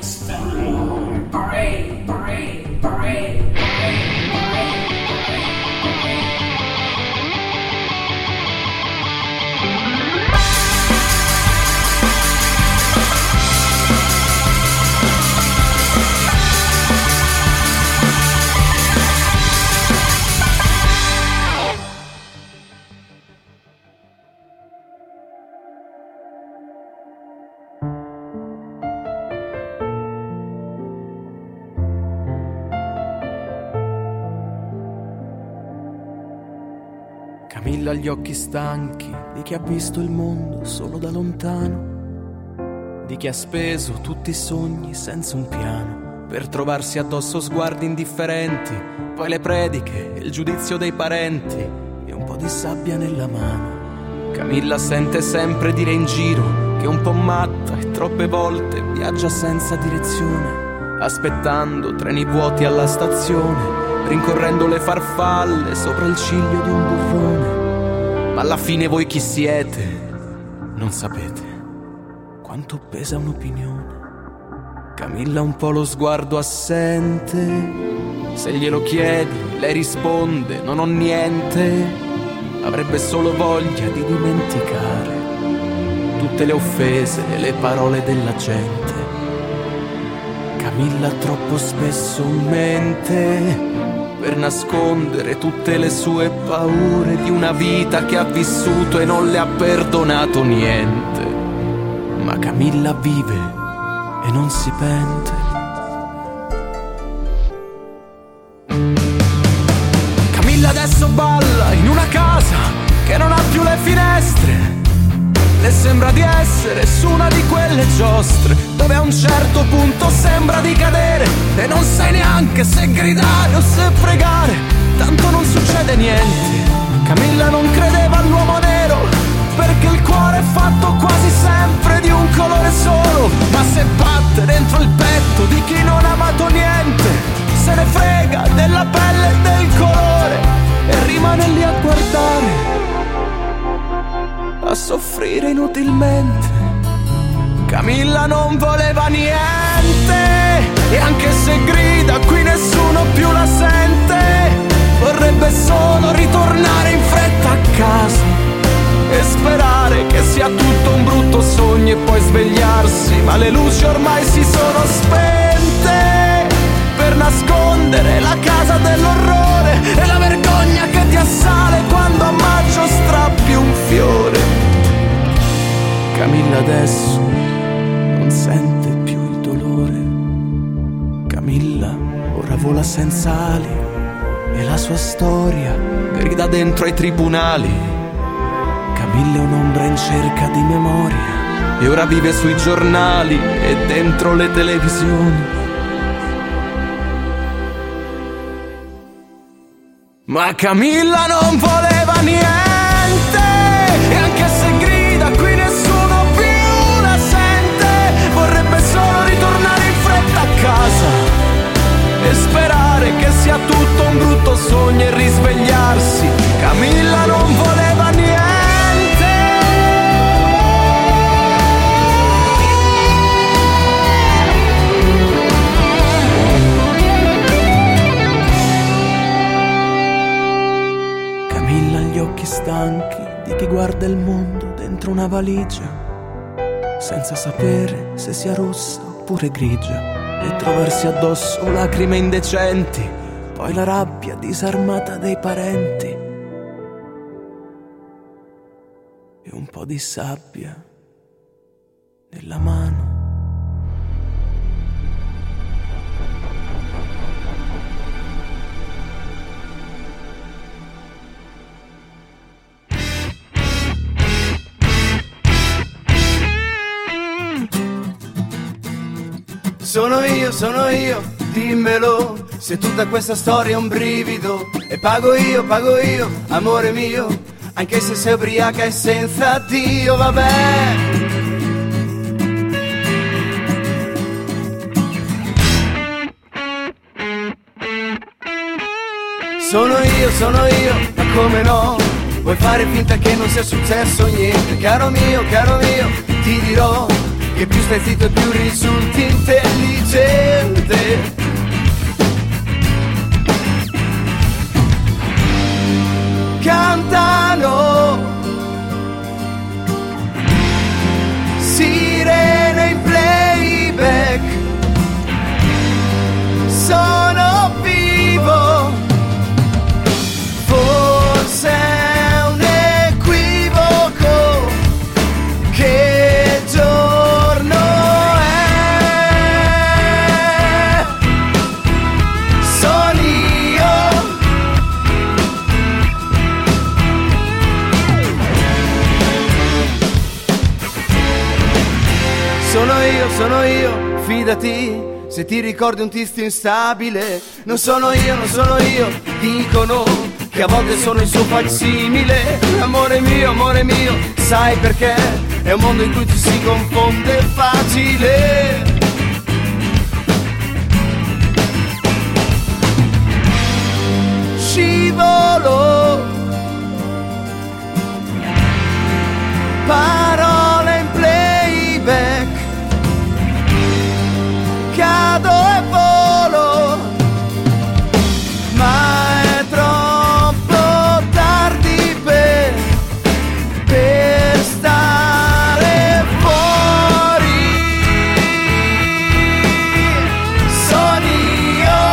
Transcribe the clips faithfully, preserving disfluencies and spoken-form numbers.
Camilla ha gli occhi stanchi di chi ha visto il mondo solo da lontano, di chi ha speso tutti i sogni senza un piano per trovarsi addosso sguardi indifferenti, poi le prediche e il giudizio dei parenti e un po' di sabbia nella mano. Camilla sente sempre dire in giro che è un po' matta e troppe volte viaggia senza direzione, aspettando treni vuoti alla stazione, rincorrendo le farfalle sopra il ciglio di un burrone. Ma alla fine voi chi siete? Non sapete quanto pesa un'opinione. Camilla ha un po' lo sguardo assente, se glielo chiedi lei risponde non ho niente. Avrebbe solo voglia di dimenticare tutte le offese e le parole della gente. Camilla troppo spesso mente per nascondere tutte le sue paure di una vita che ha vissuto e non le ha perdonato niente. Ma Camilla vive e non si pente. Camilla adesso balla in una casa che non ha più le finestre. Le sembra di essere su una di quelle giostre dove a un certo punto sembra di cadere e non sai neanche se gridare o se pregare, tanto non succede niente. Camilla non credeva all'uomo nero perché il cuore è fatto quasi sempre di un colore solo, ma se batte dentro il petto di chi non ha amato niente, se ne frega della pelle e del colore e rimane lì a guardare, a soffrire inutilmente. Camilla non voleva niente e anche se grida qui nessuno più la sente. Vorrebbe solo ritornare in fretta a casa e sperare che sia tutto un brutto sogno e poi svegliarsi, ma le luci ormai si sono spente per nascondere la casa dell'orrore e la vergogna che ti assale quando a maggio strappi un fiore. Camilla adesso non sente più il dolore. Camilla ora vola senza ali e la sua storia grida dentro ai tribunali. Camilla è un'ombra in cerca di memoria e ora vive sui giornali e dentro le televisioni. Ma Camilla non voleva niente e anche se grida qui nessuno più la sente. Vorrebbe solo ritornare in fretta a casa e sperare che sia tutto un brutto sogno e risvegliarsi. Camilla non voleva niente. Occhi stanchi di chi guarda il mondo dentro una valigia, senza sapere se sia rossa oppure grigia, e trovarsi addosso lacrime indecenti, poi la rabbia disarmata dei parenti e un po' di sabbia nella mano. Sono io, sono io, dimmelo, se tutta questa storia è un brivido. E pago io, pago io, amore mio, anche se sei ubriaca e senza Dio, vabbè. Sono io, sono io, ma come no? Vuoi fare finta che non sia successo niente? Caro mio, caro mio, ti dirò che più stai zitto e più risulti intelligente. Cantano sirene in playback, sono vivo, forse è un equivoco, che giorno è? Sono io, sono io, sono io, fidati. Se ti ricordi un tizio instabile, non sono io, non sono io. Dicono che a volte sono il suo facsimile. Amore mio, amore mio, sai perché? È un mondo in cui ci si confonde facile. Scivolo, parole in playback, cado e volo, ma è troppo tardi per, per stare fuori. Sono io,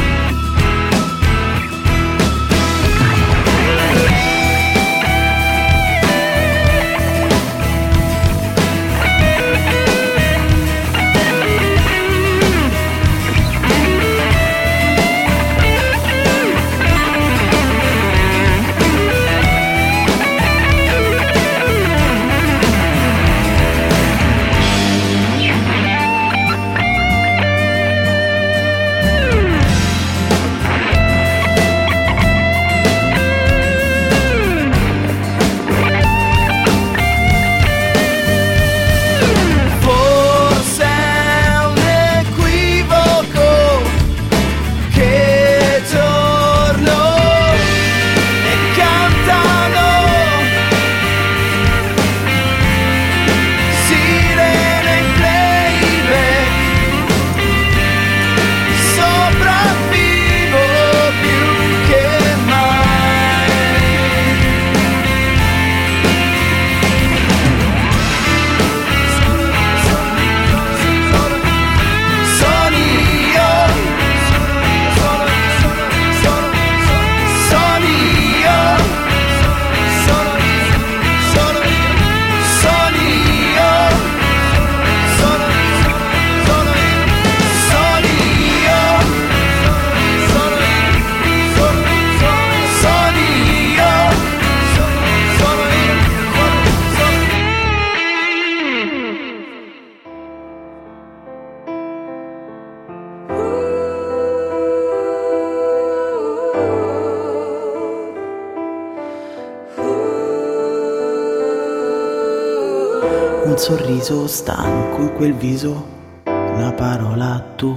un sorriso stanco in quel viso, una parola tu.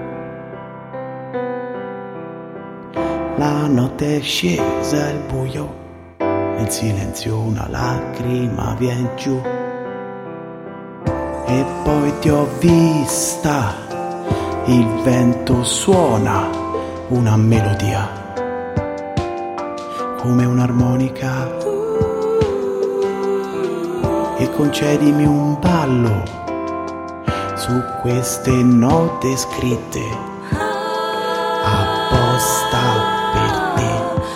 La notte è scesa, il buio, nel silenzio una lacrima vien giù. E poi ti ho vista, il vento suona una melodia, come un'armonica. E concedimi un ballo su queste note scritte apposta per te,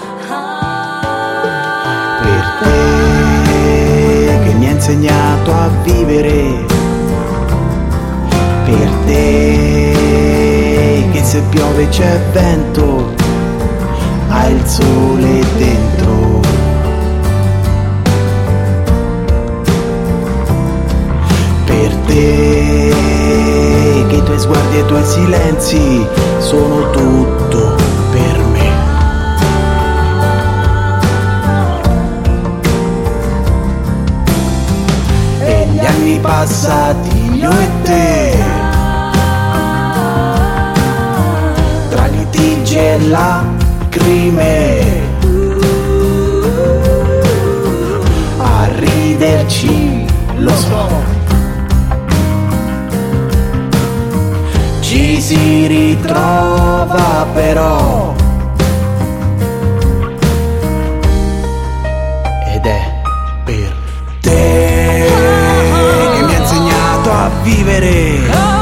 per te che mi hai insegnato a vivere, per te che se piove c'è vento, hai il sole dentro. Per te che i tuoi sguardi e i tuoi silenzi sono tutto per me. E gli anni passati io e te, tra litigi e lacrime, a riderci lo so, si ritrova però. Ed è per te che mi ha insegnato a vivere.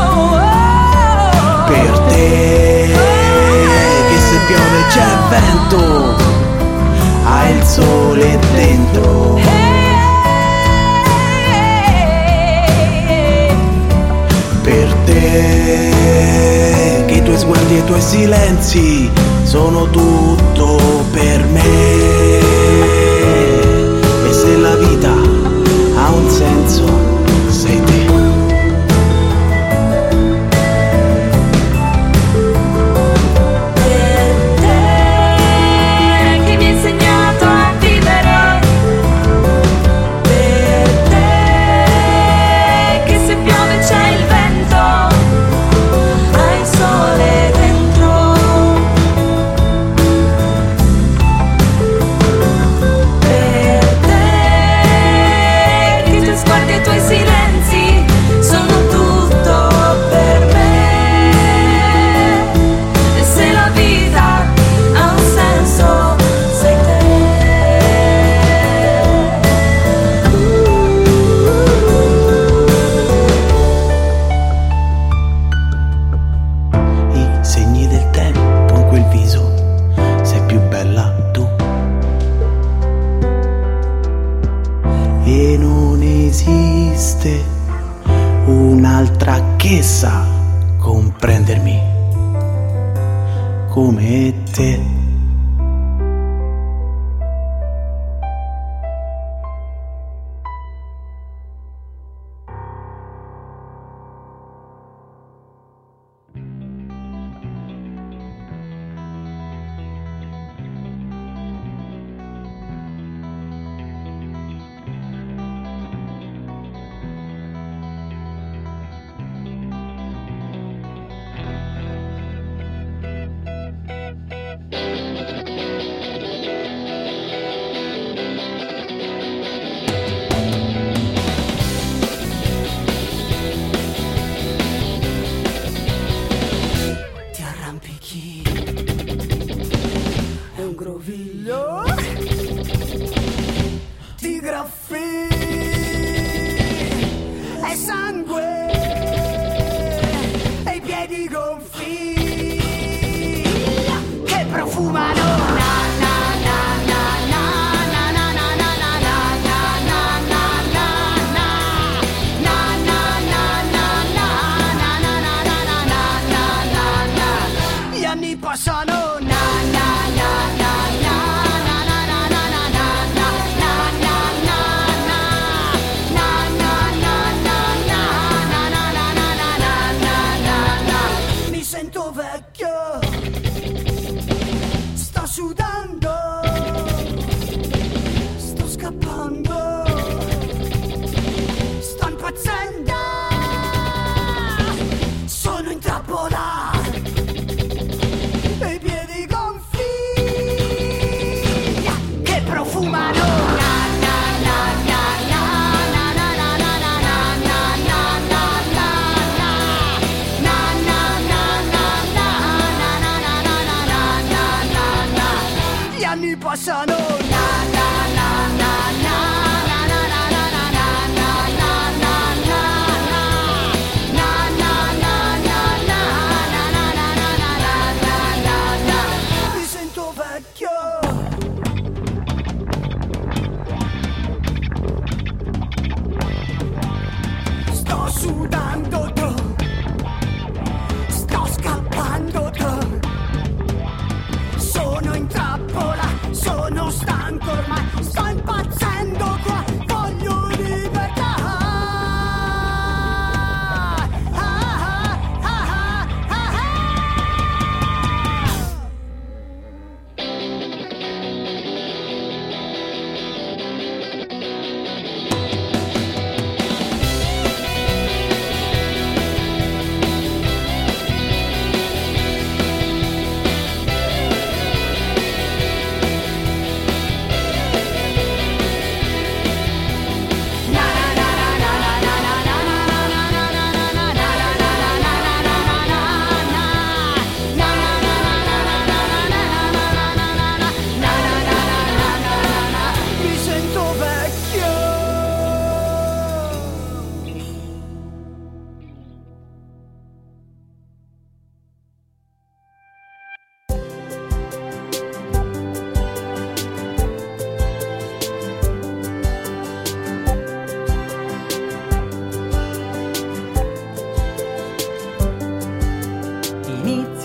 Per te che se piove c'è vento, hai il sole dentro. Per te che i tuoi sguardi e i tuoi silenzi sono tutto per me. E se la vita ha un senso, sei te. Un'altra che sa comprendermi come te. Sono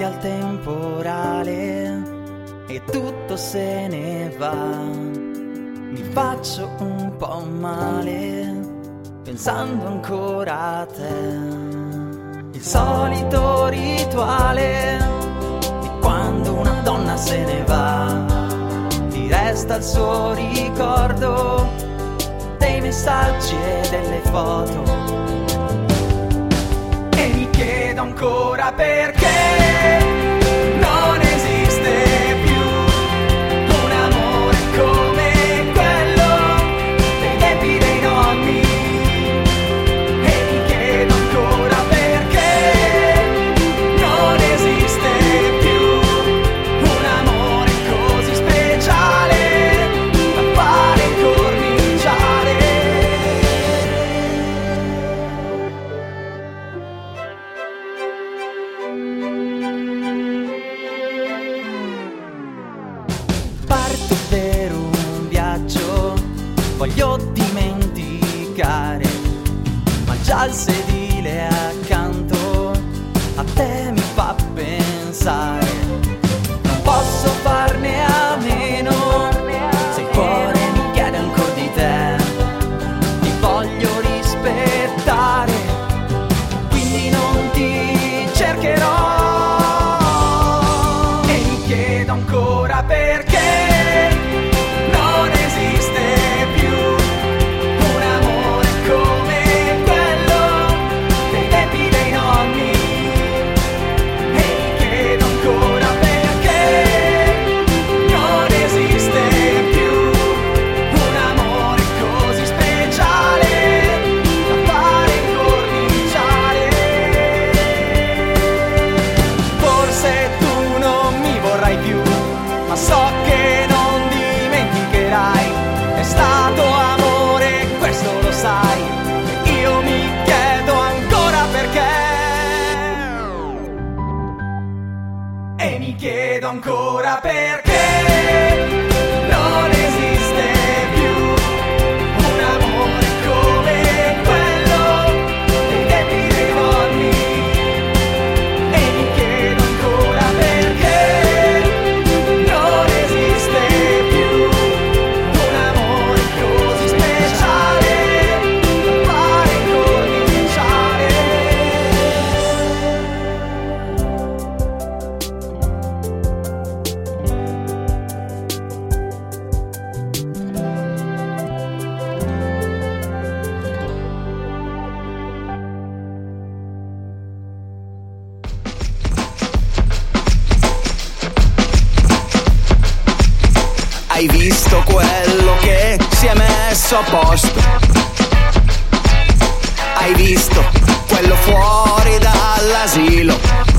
davanti al temporale e tutto se ne va. Mi faccio un po' male pensando ancora a te. Il solito rituale di quando una donna se ne va, ti resta il suo ricordo dei messaggi e delle foto. E mi chiedo ancora perché non esiste più un amore come quello dei tempi dei nonni. E mi chiedo ancora perché non esiste più un amore così speciale da fare incorniciare. Parto per un viaggio, voglio dimenticare, ma già il sedile accanto a te mi fa pensare. Non posso farne a meno, se il cuore mi chiede ancora di te, ti voglio rispettare, quindi non ti cercherò. E mi chiedo ancora perché non esiste più un amore come quello dei tempi dei nonni. E mi chiedo ancora perché non esiste più un amore così speciale da fare incorniciare. Forse tu non mi vorrai più, ma so che non dimenticherai. È stato amore, questo lo sai, e io mi chiedo ancora perché. E mi chiedo ancora perché non esiste più un amore come quello dei tempi dei nonni. E mi chiedo ancora perché non esiste più un amore così speciale da fare incorniciare. Hai visto quello che si è messo a posto? Hai visto quello fuori dall'asilo?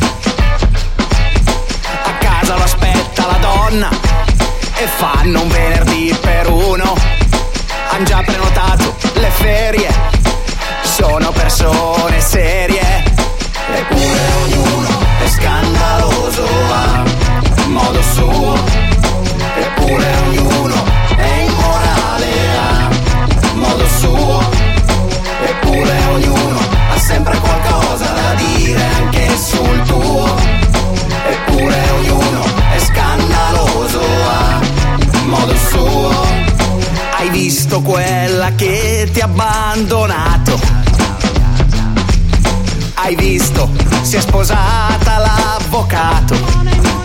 A casa lo aspetta la donna e fanno un venerdì per uno. Han già prenotato le ferie, sono persone serie. Eppure ognuno è scandaloso a modo suo. Eppure ognuno è immorale a modo suo. Eppure ognuno ha sempre qualcosa da dire anche sul tuo. Eppure ognuno è scandaloso a modo suo. Hai visto quella che ti ha abbandonato? Hai visto, si è sposata l'avvocato.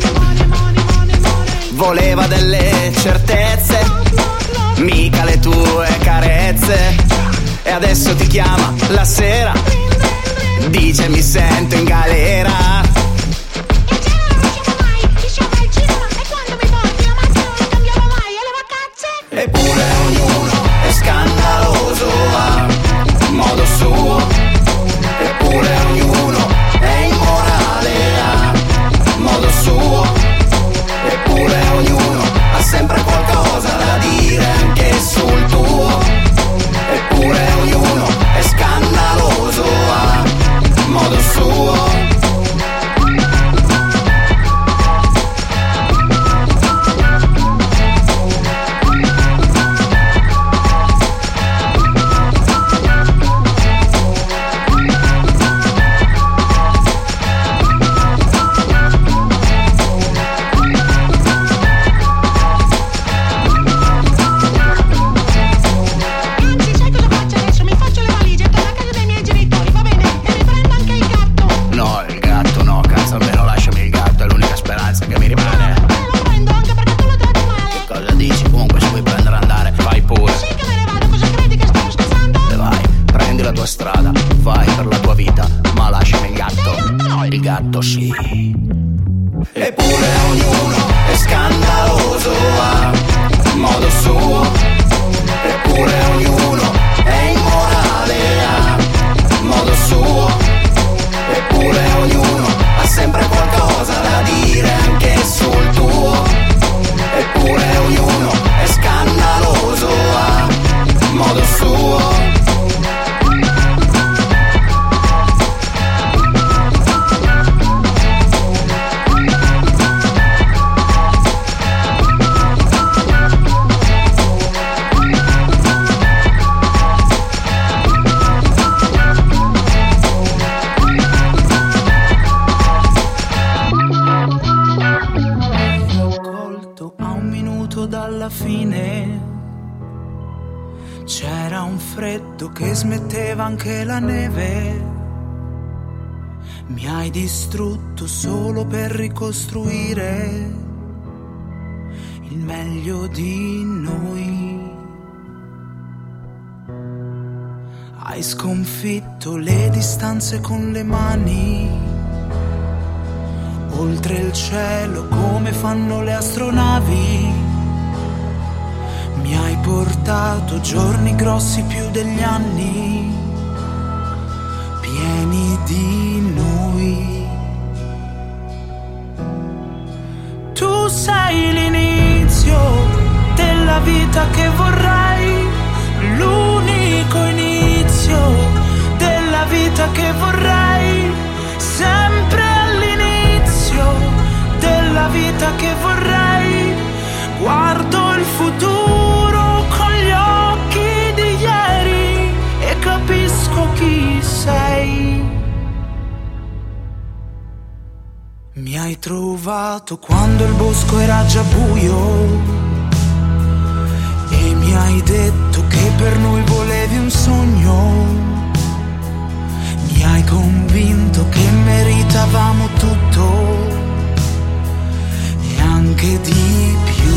Voleva delle certezze, mica le tue carezze. E adesso ti chiama la sera, dice mi sento in galera. E a cena non usciamo mai, diceva al cinema. E quando mi porti la macchina non cambiamo mai. E le vacanze? Eppure ognuno è scandaloso a modo suo. Eppure ognuno è immorale a modo suo. Eppure ognuno ha sempre qualcosa da dire anche sul tuo. Eppure ognuno è scandaloso a modo suo. il gatto sì. Eppure ognuno è scandaloso a modo suo. Eppure ognuno è immorale a modo suo. Eppure ognuno ha sempre qualcosa da dire anche sul tuo. Eppure ognuno è scandaloso a modo suo. Fine c'era un freddo che smetteva anche la neve. Mi hai distrutto solo per ricostruire il meglio di noi. Hai sconfitto le distanze con le mani oltre il cielo come fanno le astronavi. Mi hai portato giorni grossi più degli anni, pieni di noi. Tu sei l'inizio della vita che vorrei, l'unico inizio della vita che vorrei, sempre all'inizio della vita che vorrei. Guardo il futuro con gli occhi di ieri e capisco chi sei. Mi hai trovato quando il bosco era già buio e mi hai detto che per noi volevi un sogno. Mi hai convinto che meritavamo tutto e anche di più,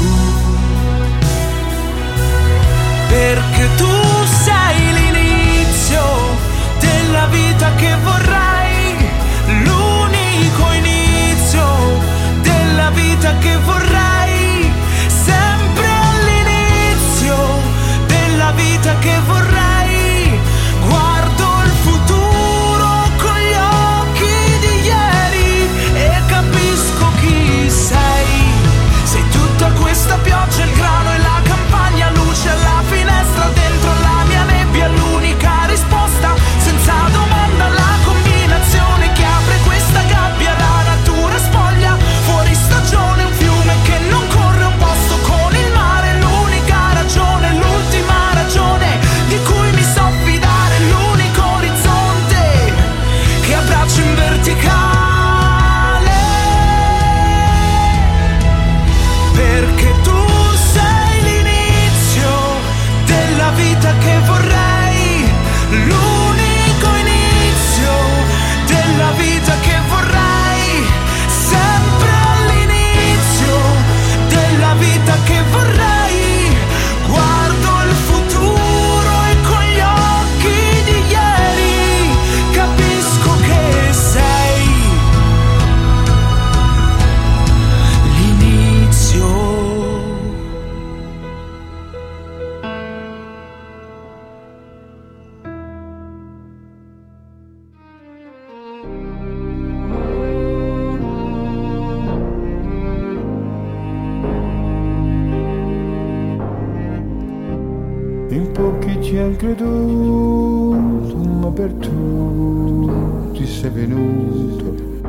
perché tu sei l'inizio della vita che vorrei, l'unico inizio della vita che vorrei, sempre all'inizio della vita che vorrei. Guardo il futuro con gli occhi di ieri e capisco chi sei. Sei tutta questa pioggia, il grano e la campagna, luce alla finestra, dentro la mia nebbia, l'unica risposta, senza domanda, la combinazione che apre questa gabbia, la natura spoglia, fuori stagione, un fiume che non corre, un posto con il mare, l'unica ragione, l'ultima ragione di cui mi so fidare, l'unico orizzonte che abbraccio in verticale, perché tu sei l'inizio della vita che vorrei, l'unico inizio della vita che vorrei, sempre all'inizio della vita che vorrei. Guardo il futuro e con gli occhi di ieri capisco che sei l'inizio. In pochi ci han creduto, ma per tutti sei venuto.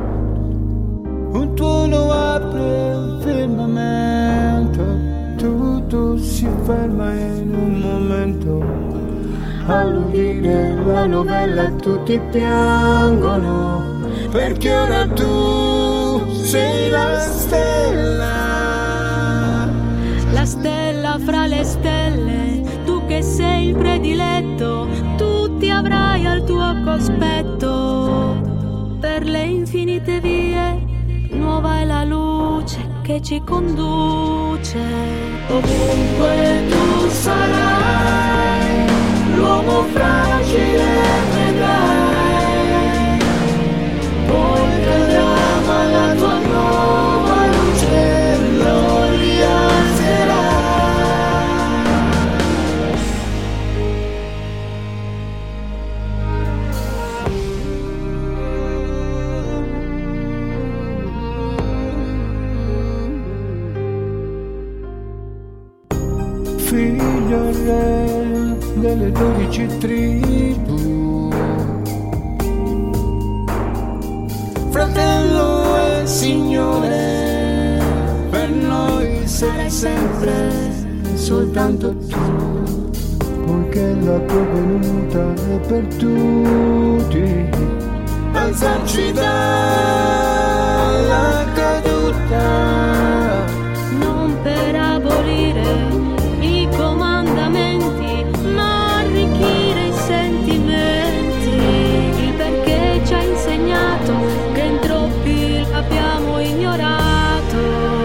Un tuono apre un firmamento, tutto si ferma in un momento. All'udire la novella tutti piangono, perché ora tu sei la stella. La stella fra le stelle, tu che sei il prediletto, tutti avrai al tuo cospetto. Per le infinite vie, nuova è la luce che ci conduce. Ovunque tu sarai, l'uomo fragile vedrai, poi delle dodici tribù. Fratello e Signore, per noi sarai sempre soltanto tu, poiché la tua venuta è per tutti, alzarci dalla caduta, non per abolire i comandamenti, ma arricchire i sentimenti, il perché ci ha insegnato che in troppi l'abbiamo ignorato.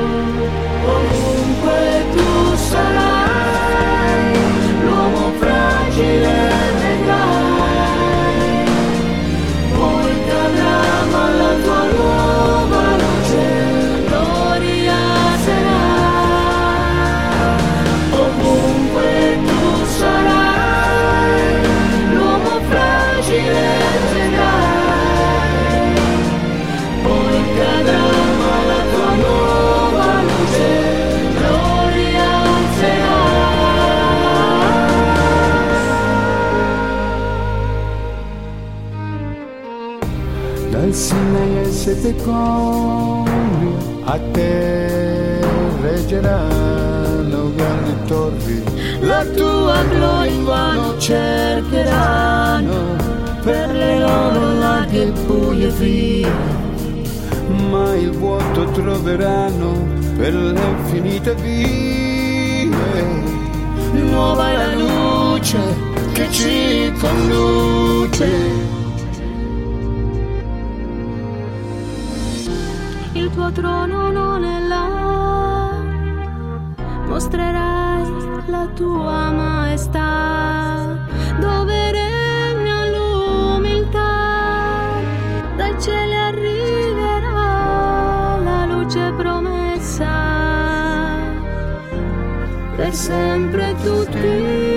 Ovunque tu sarai, l'uomo fragile vedrai, poi cadrà ma la tua nuova luce gloria sarà. Ovunque tu sarai, l'uomo fragile vedrai, poi cadrà ma la tua nuova luce gloria sarà. Dal Sinai ai sette colli a te reggeranno grandi torri, la tua gloria invano cercheranno per le loro larghe e buie vie, ma il vuoto troveranno per le infinite vie. Nuova è la luce che ci conduce. Il tuo trono non è là, mostrerai la tua maestà, dove regna l'umiltà, dai cieli arriverà la luce promessa, per sempre tutti.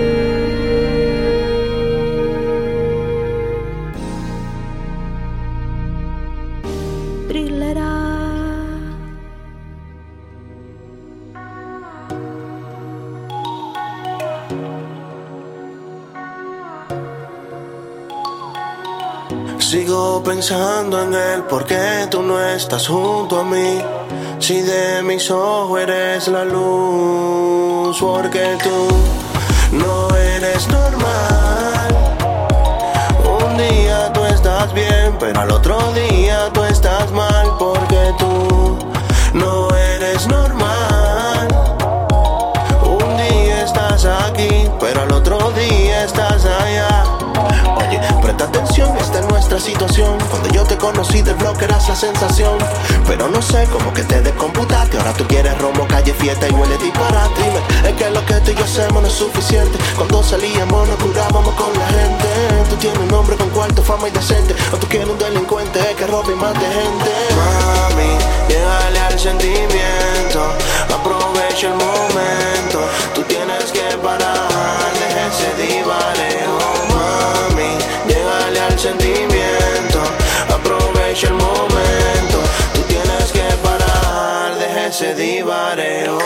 Sigo pensando en el por qué tú no estás junto a mí. Si de mis ojos eres la luz, porque tú no eres normal. Un día tú estás bien, pero al otro día tú estás mal, porque tú no eres normal. Un día estás aquí, pero al otro día estás allá. Oye, presta atención, esta es nuestra situación. Cuando yo te conocí del bloque eras la sensación, pero no sé cómo que te descomputaste. Ahora tú quieres romo, calle, fiesta y huele disparate. Dime, es que lo que tú y yo hacemos no es suficiente. Cuando salíamos nos curábamos con la gente. Tú tienes un hombre con cuarto, fama y decente, o tú quieres un delincuente que robe y mate gente. Mami, llegale al sentimiento, aprovecha el momento. Tú tienes que parar, deja ese divareo. Mami, llegale al sentimiento, aprovecha el momento. Tú tienes que parar, deja ese divareo.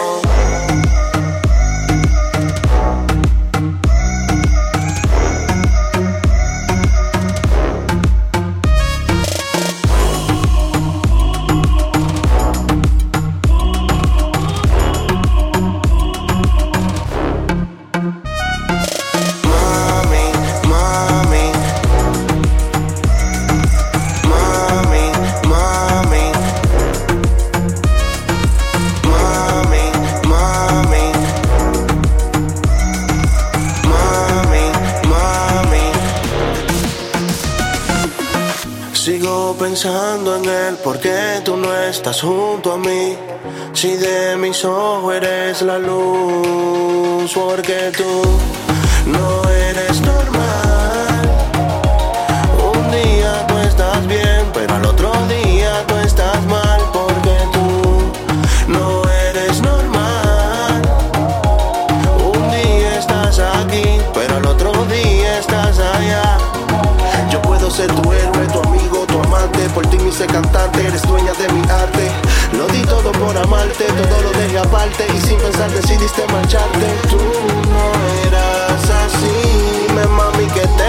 Pensando en él, ¿por qué tú no estás junto a mí? Si de mis ojos eres la luz, porque tú no eres normal. Un día tú estás bien, pero al otro día tú estás mal, porque tú no eres normal. Un día estás aquí, pero al otro día estás allá. Yo puedo ser tu héroe, tu amigo, tu amante. Por ti me hice cantante, eres dueña de mi arte. Lo di todo por amarte, todo lo dejé aparte. Y sin pensar decidiste marcharte. Tú no eras así.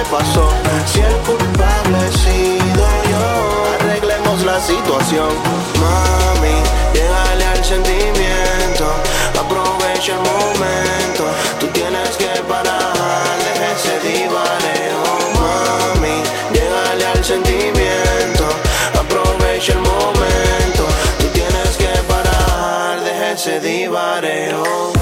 pasó. Si el culpable he sido yo, arreglemos la situación. Mami, llégale al sentimiento, aprovecha el momento. Tú tienes que parar, deja ese divaneo. Mami, llégale al sentimiento, aprovecha el momento. Tú tienes que parar, deja ese divaneo.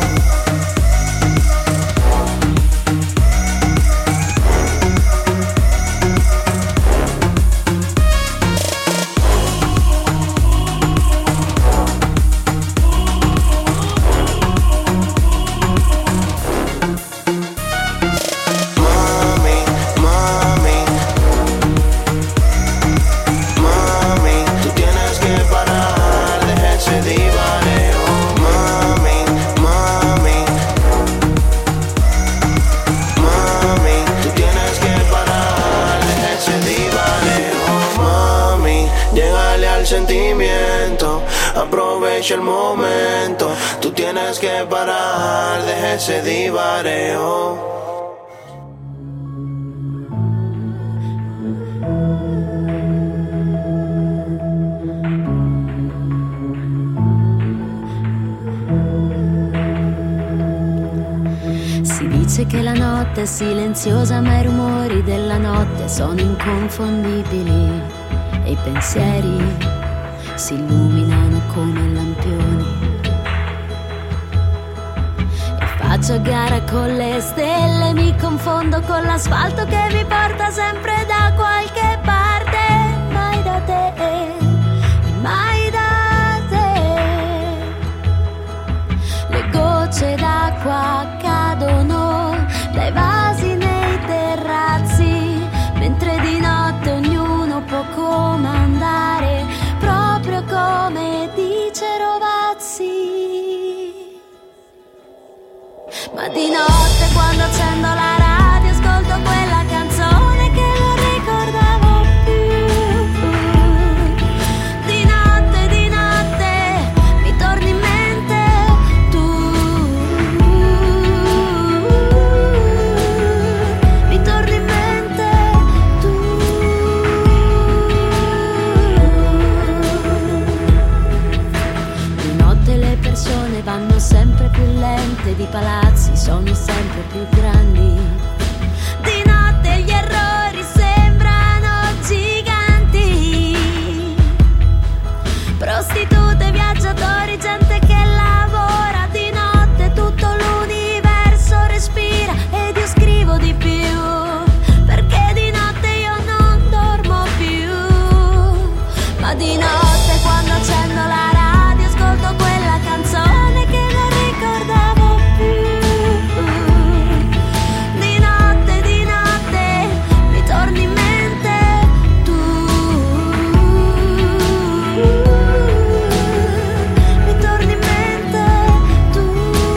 Aprovecha el momento, tú tienes que parar, deja ese divareo. Si dice che la notte è silenziosa, ma i rumori della notte sono inconfondibili e i pensieri si illuminano come lampioni. E faccio gara con le stelle, mi confondo con l'asfalto che mi porta sempre da qualche parte. Mai da te, mai da te. Le gocce d'acqua cadono dai vasi nei terrazzi, mentre di notte ognuno può comandare, proprio come dice Rovazzi. Ma di notte quando accendo la radio ascolto quella canzone che non ricordavo più. Di notte, di notte mi torni in mente tu. Mi torni in mente tu. Di notte le persone vanno sempre più lente, di palazzi sono sempre più grandi. Di notte gli errori sembrano giganti. Prostitute, viaggiatori, gente che lavora. Di notte tutto l'universo respira ed io scrivo di più, perché di notte io non dormo più. Ma di notte quando accendo la radio ascolto quella canzone che non ricordavo più. Di notte, di notte mi torni in mente tu. Mi torni in mente tu.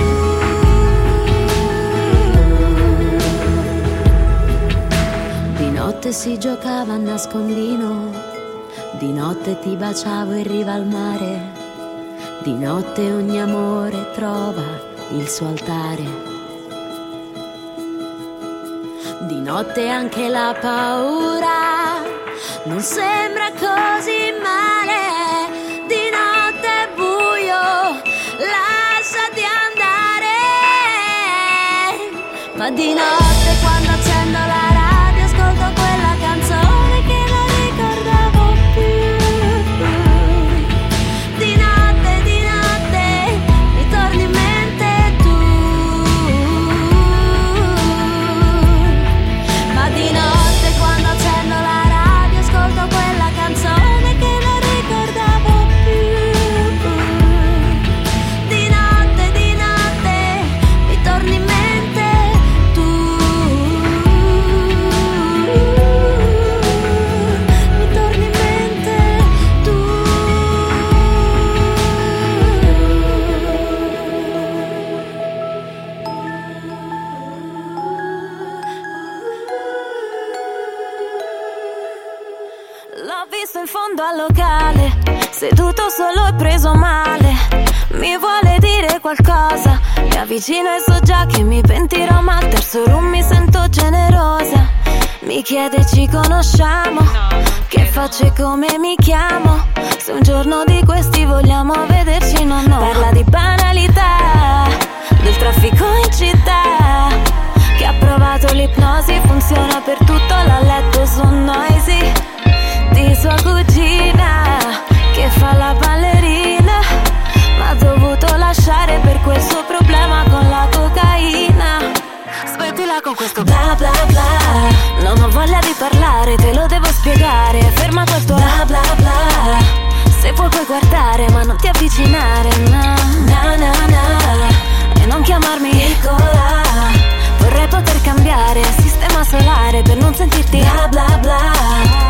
Di notte si giocava a nascondino, di notte ti baciavo in riva al mare. Di notte ogni amore trova il suo altare. Di notte anche la paura non sembra così male. Di notte è buio, lasciati andare. Ma di notte quando accendo la radio ascolto quella canzone che non ricordavo più. Di notte, di notte mi torni in mente tu. Ma di notte quando accendo la radio ascolto quella canzone che non ricordavo più. Di notte, di notte mi torni in mente tu. Mi torni in mente tu. L'ho visto in fondo al locale, seduto solo e preso male. Mi vuole dire qualcosa, mi avvicino e so già che mi pentirò, ma al terzo rum mi sento generosa. Mi chiede ci conosciamo, che faccio e come mi chiamo. Se un giorno di questi vogliamo vederci, no no. Parla di banalità, del traffico in città, che ha provato l'ipnosi, funziona per tutto, l'ha letto su Noisy. Di sua cugina, che fa la ballerina, ma ha dovuto lasciare per quel suo problema con la cocaina. Smettila con questo bla bla bla, non ho voglia di parlare, te lo devo spiegare. Ferma quel tuo bla bla bla, se vuoi puoi guardare ma non ti avvicinare, na na na na, e non chiamarmi piccola. Vorrei poter cambiare sistema solare per non sentirti bla bla bla.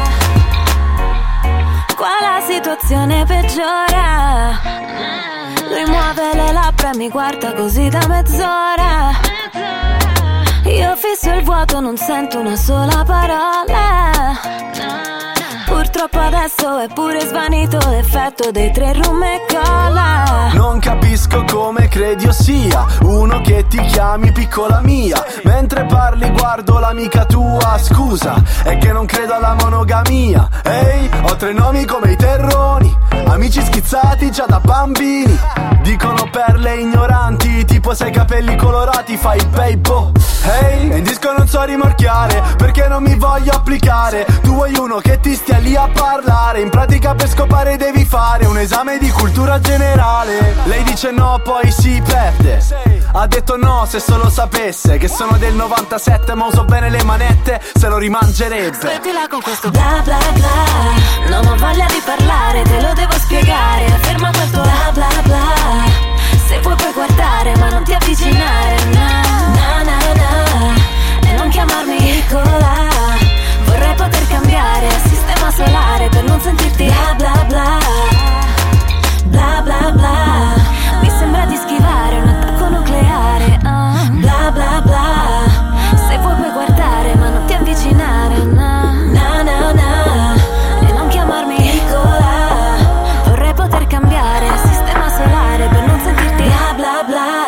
Qua la situazione peggiora, lui muove le labbra e mi guarda così da mezz'ora. Io fisso il vuoto, non sento una sola parola. Purtroppo adesso è pure svanito l'effetto dei tre rum e cola. Non capisco come credi io sia uno che ti chiami piccola mia. Mentre parli guardo l'amica tua. Scusa, è che non credo alla monogamia. Ehi, ho tre nomi come i terroni, amici schizzati già da bambini. Dicono perle ignoranti, tipo se hai capelli colorati fai il paypo. Ehi, hey, in disco non so rimorchiare perché non mi voglio applicare. Tu vuoi uno che ti stia lì a parlare. In pratica per scopare devi fare un esame di cultura generale. Lei dice no, poi si perde. Ha detto no, se solo sapesse che sono del novantasette ma uso bene le manette, se lo rimangerebbe. Smettila con questo bla bla bla, non ho voglia di parlare, te lo devo spiegare. Ferma quel tuo bla bla bla, se vuoi puoi guardare ma non ti avvicinare, na na na na, e non chiamarmi piccola. Vorrei poter cambiare sistema solare per non sentirti bla bla bla, bla bla bla. Mi sembra di schivare un attacco nucleare, uh. bla bla bla, se vuoi puoi guardare ma non ti avvicinare, na na na na, e non chiamarmi piccola. Vorrei poter cambiare sistema solare per non sentirti bla bla bla.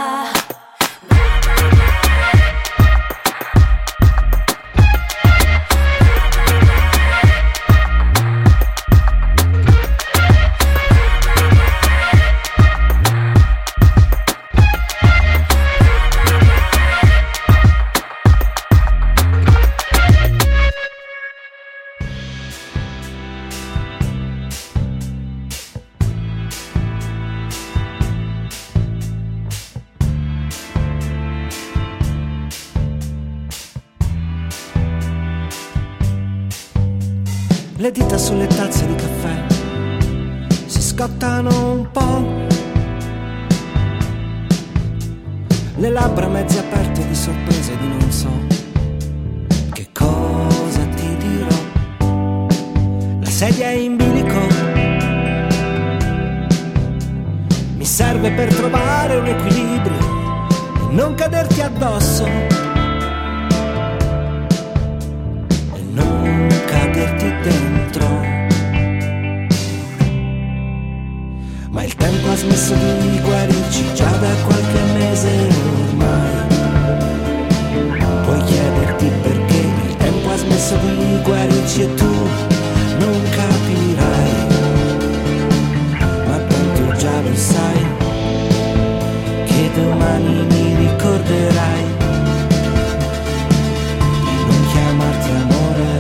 Le dita sulle tazze di caffè si scottano un po', le labbra mezze aperte di sorpresa di non so che cosa ti dirò. La sedia è in bilico, mi serve per trovare un equilibrio e non caderti addosso. Dentro, ma il tempo ha smesso di guarirci già da qualche mese ormai. Puoi chiederti perché il tempo ha smesso di guarirci e tu non capirai, ma tanto già lo sai che domani mi ricorderai di non chiamarti amore.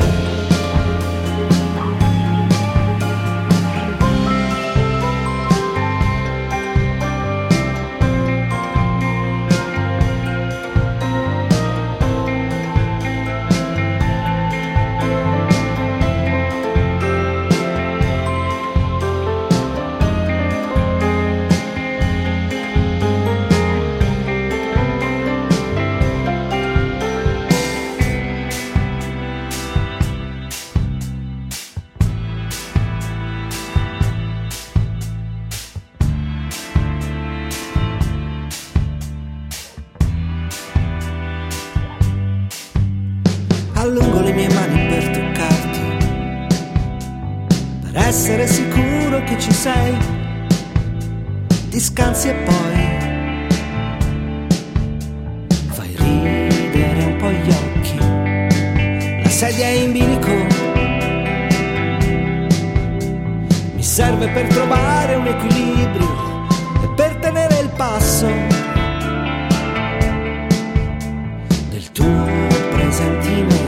Allungo le mie mani per toccarti, per essere sicuro che ci sei. Ti scansi e poi fai ridere un po' gli occhi. La sedia in bilico. Mi serve per trovare un equilibrio e per tenere il passo del tuo presentimento.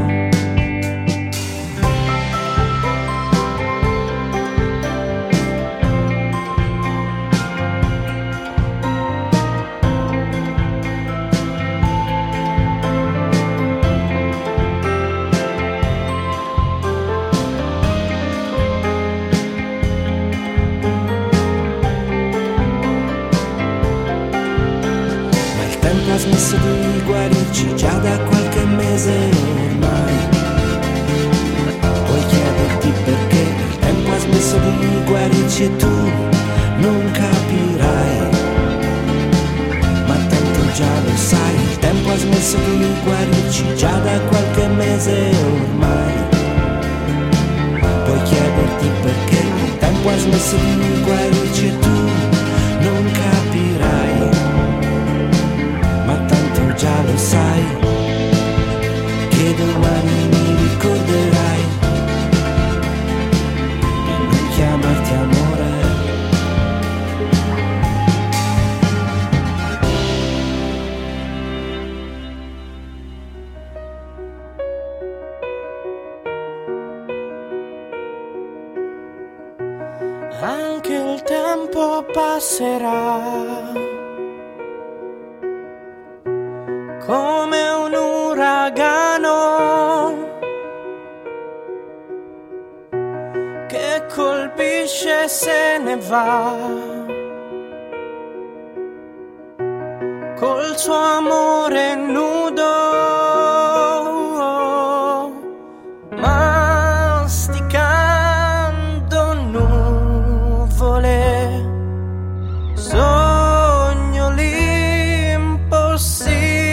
Ha smesso di guarirci già da qualche mese ormai. Puoi chiederti perché il tempo ha smesso di guarirci e tu non capirai. Ma tanto già lo sai, il tempo ha smesso di guarirci già da qualche mese ormai. Puoi chiederti perché il tempo ha smesso di guarirci e tu non capirai. Ma tanto già lo sai, che domani mi ricorderai di non chiamarti amore. Anche il tempo passerà come un uragano che colpisce e se ne va, col suo amore nudo, masticando nuvole. Sogno l'impossibile.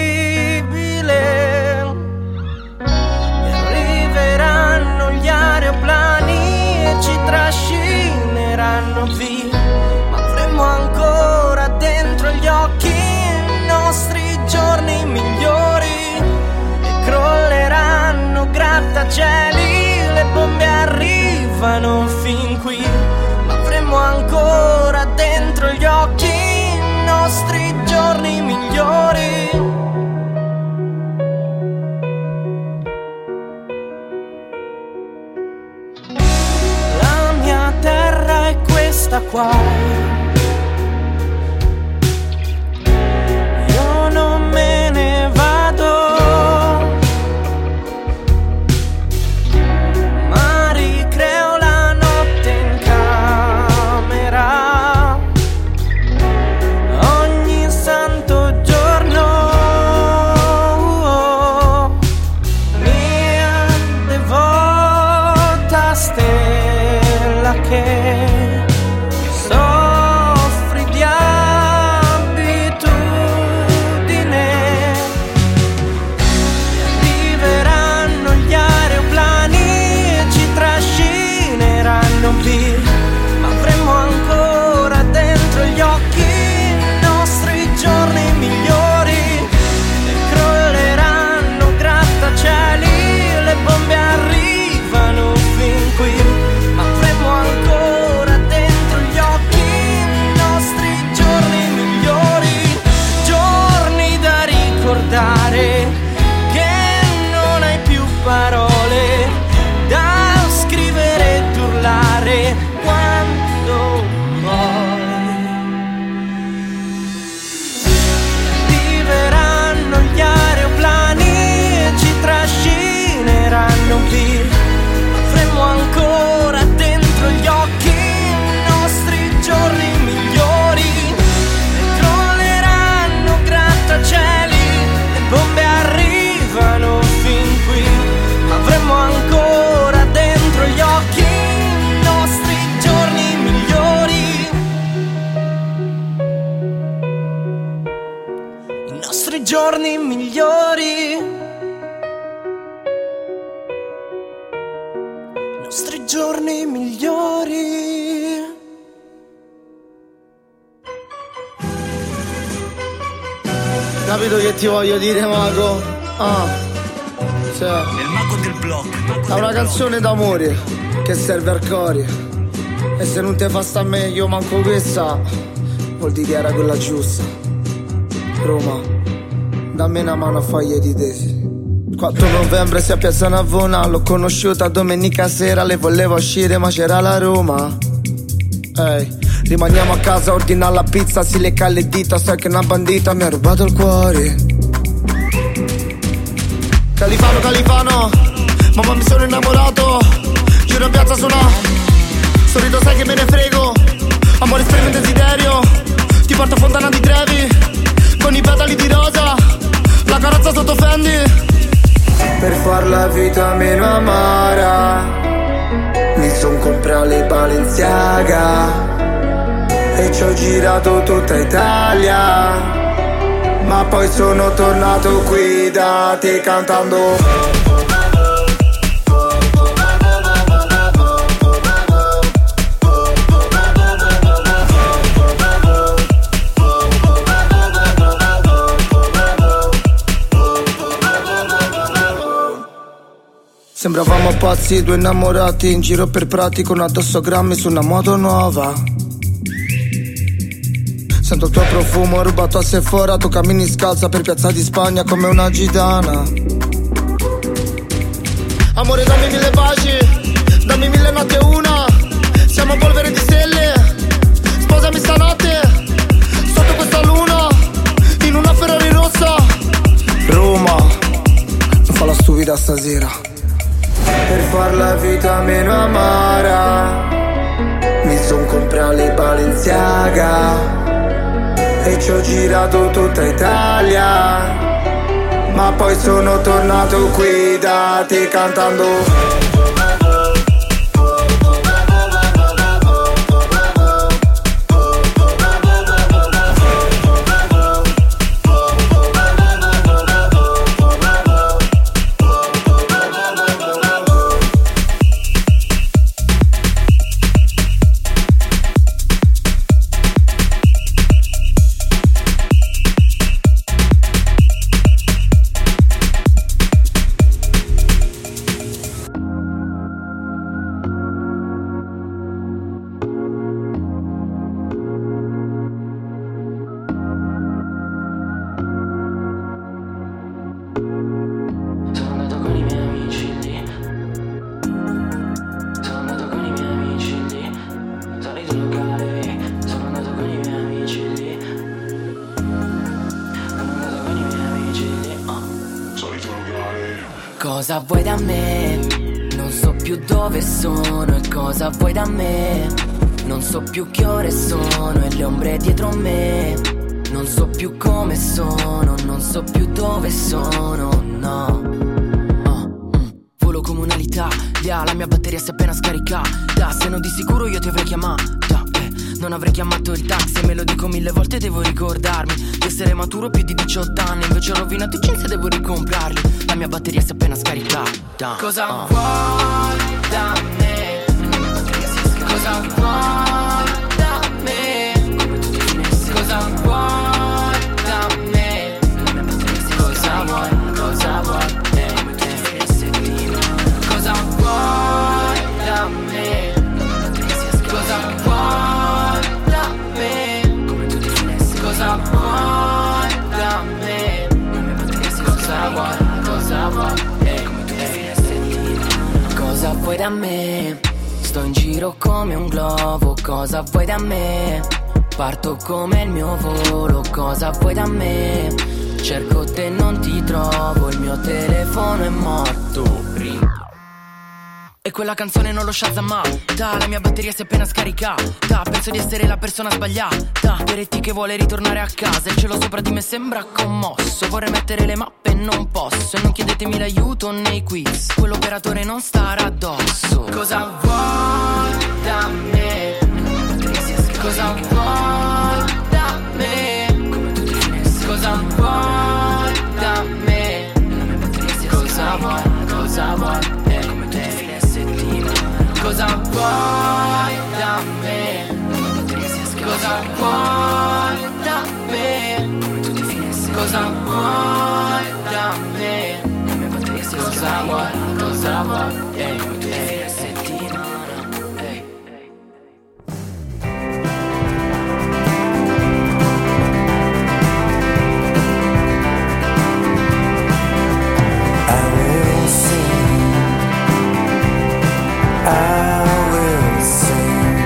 Trascineranno via, ma avremo ancora dentro gli occhi i nostri giorni migliori. E crolleranno grattacieli, le bombe arrivano fin qui, ma avremo ancora dentro gli occhi i nostri giorni migliori. Terra è questa qua, io non me ne vado, ma ricreo la notte in camera, ogni santo giorno, mia devota stella che soffri di abitudine. Arriveranno gli aeroplani e ci trascineranno via, ma avremo ancora dentro gli occhi i nostri giorni migliori. E crolleranno grattacieli, le bombe arrivano fin qui, ma avremo ancora dentro gli occhi i nostri giorni migliori. Giorni da ricordare, che non hai più parole da scrivere ed urlare quando vuoi. Arriveranno gli aeroplani e ci trascineranno via, avremo ancora dentro gli occhi i nostri giorni migliori. E crolleranno grattacieli, le bombe arrivano fin qui, ma avremo ancora dentro gli occhi i nostri giorni migliori. I nostri giorni migliori. I nostri giorni migliori. Capito che ti voglio dire, Mago? Ah. Sì. Il mago del blog. È una canzone d'amore che serve al cuore. E se non te fa sta a me, io manco questa, vuol dire che era quella giusta. Roma, dammi una mano a foglie di tesi. quattro novembre si a Piazza Navona, l'ho conosciuta domenica sera, le volevo uscire ma c'era la Roma. Ehi, rimaniamo a casa, ordina la pizza, si lecca le dita, sai che una bandita mi ha rubato il cuore. Califano, Califano, mamma mi sono innamorato, giro in piazza suona, sorrido sai che me ne frego, amore esprime un desiderio, ti porto a Fontana di Trevi, con i petali di rosa, la carrozza sotto Fendi, per far la vita meno amara, mi son comprato le Balenciaga, e ci ho girato tutta Italia, ma poi sono tornato qui da te cantando. Sembravamo pazzi, due innamorati, in giro per Prati con addosso grammi su una moto nuova. Sento il tuo profumo rubato a Sephora, tu cammini scalza per Piazza di Spagna come una gitana. Amore dammi mille baci, dammi mille notti e una, siamo polvere di stelle, sposami stanotte, sotto questa luna, in una Ferrari rossa. Roma, non fa la stupida stasera, per far la vita meno amara, mi son comprato le Balenciaga, e ci ho girato tutta Italia, ma poi sono tornato qui da te cantando. Cosa vuoi da me? Non so più dove sono e cosa vuoi da me? Non so più che ore sono e le ombre dietro me. Non so più come sono, non so più dove sono, no. Oh, mm. Volo come un'alità, yeah, la mia batteria si è appena scaricata. Se no di sicuro io ti avrei chiamata, eh. Non avrei chiamato il taxi e me lo dico mille volte, devo ricordarmi di essere maturo più di diciotto anni. Invece ho rovinato i jeans e devo ricomprarli. La mia batteria si è appena scaricata. Cosa oh. vuoi da me? Cosa vuoi da me? Cosa vuoi da me? Cosa vuoi? Cosa vuoi? Cosa vuoi da me? Cosa vuoi da me? Cosa vuoi da me? Cosa vuoi? Cosa vuoi? Cosa vuoi da me? Sto in giro come un globo. Cosa vuoi da me? Parto come il mio volo. Cosa vuoi da me? Cerco te non ti trovo. Il mio telefono è morto. E quella canzone non l'ho shazammata. La mia batteria si è appena scaricata. Penso di essere la persona sbagliata per E T che vuole ritornare a casa. Il cielo sopra di me sembra commosso. Vorrei mettere le mappe e non posso. E non chiedetemi l'aiuto nei quiz, quell'operatore non starà addosso. Cosa vuoi da me? Cosa vuoi da me? Cosa vuoi da me? Cosa vuoi? Cosa vuoi? Cosa vuoi da me? Cosa vuoi da me? Cosa vuoi da me? Cosa vuoi, cosa vuoi, ehi, ehi, settimana, ehi. I will sing, I will sing.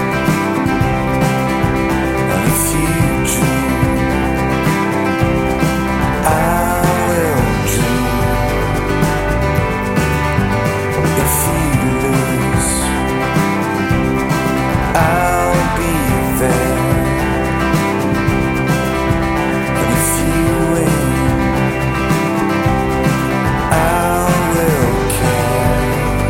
If you dream, I will dream. If you lose, I'll be there. And if you win, I will care.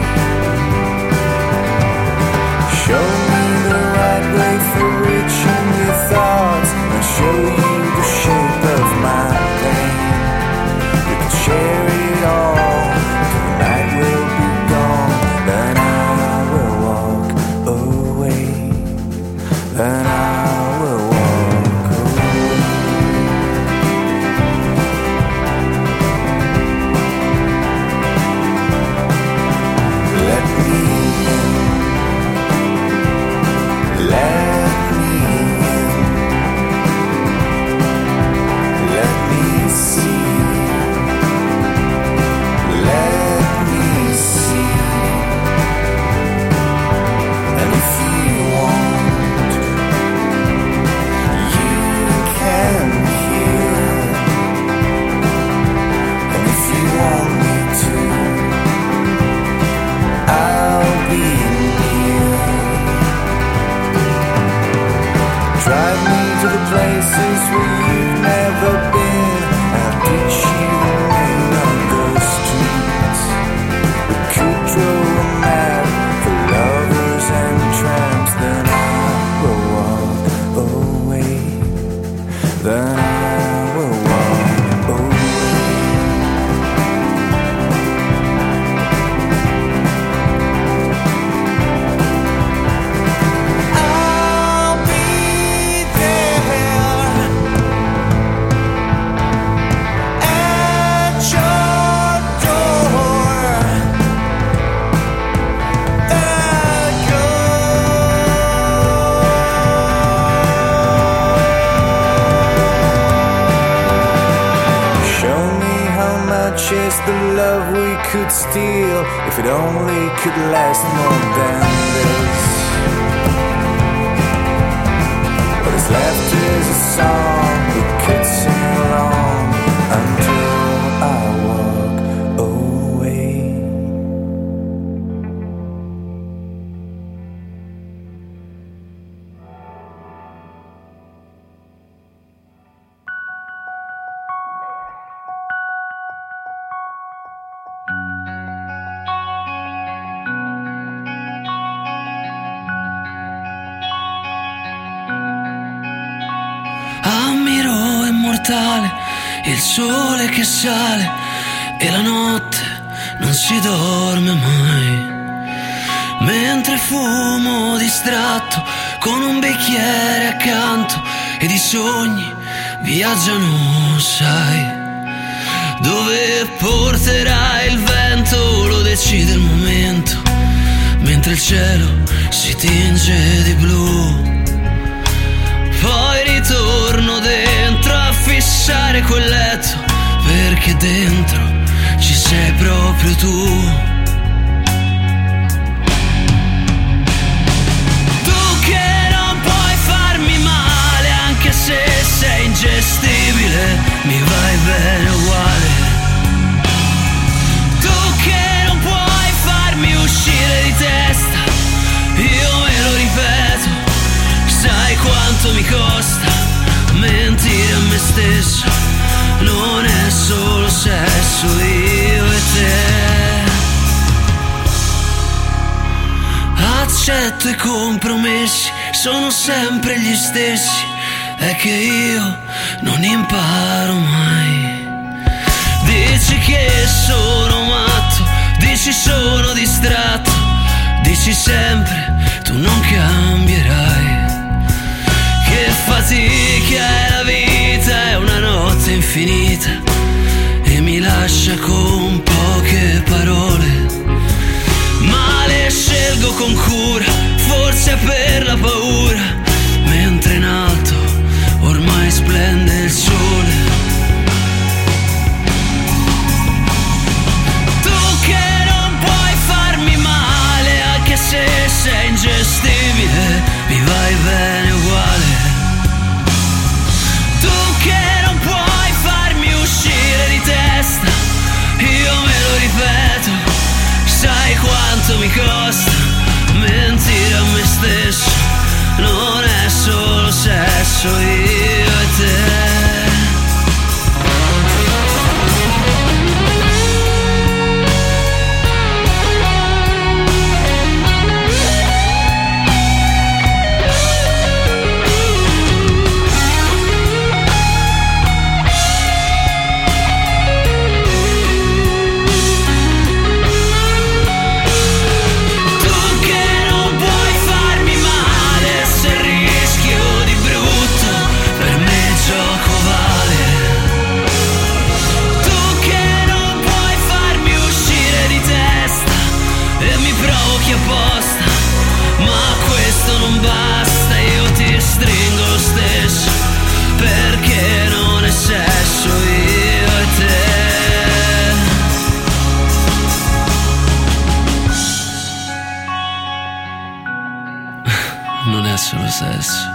Show me the right way for reaching your thoughts, and show you the shape of my pain. We can share it all till the night will be gone. Then I will walk away. Then I will walk away. Let me in. Let me in. Let me see. Let me see. And if you want, you can hear. And if you want me to, I'll be near. Drive me to the places where you've never been. I'll teach you the name of those streets. We could draw a map for lovers and tramps. Then I will walk away. Then I will walk away. I'll be there at your door. There I go. Show me how much is the love we could steal if it only could last more than this. What is left is a song we could sing along until I walk away. Ammiro immortale il sole che sale e la notte non si dorme mai. Mentre fumo distratto con un bicchiere accanto ed i sogni viaggiano, sai. Dove porterà il vento lo decide il momento, mentre il cielo si tinge di blu. Poi ritorno dentro a fissare quel letto, perché dentro ci sei proprio tu. Tu che non puoi farmi male, anche se sei ingestibile, mi vai bene uguale. Tu che non puoi farmi uscire di testa, io me lo ripeto. Sai quanto mi costa mentire a me stesso? Non è solo sesso, io e te. Accetto i compromessi, sono sempre gli stessi. È che io non imparo mai. Dici che sono matto, dici sono distratto, dici sempre tu non cambierai. Che fatica è la vita, è una notte infinita e mi lasci lascia con poche parole, ma le scelgo con cura, forse per la paura, mentre in alto ormai splende il sole. Tu che non puoi farmi male, anche se sei ingestibile, mi vai bene uguale. Tu che non puoi farmi uscire di testa, io me lo ripeto, sai quanto mi costa mentire a me stesso, non è solo sesso, io e te. Perché non è sesso, io e te. Non è solo sesso.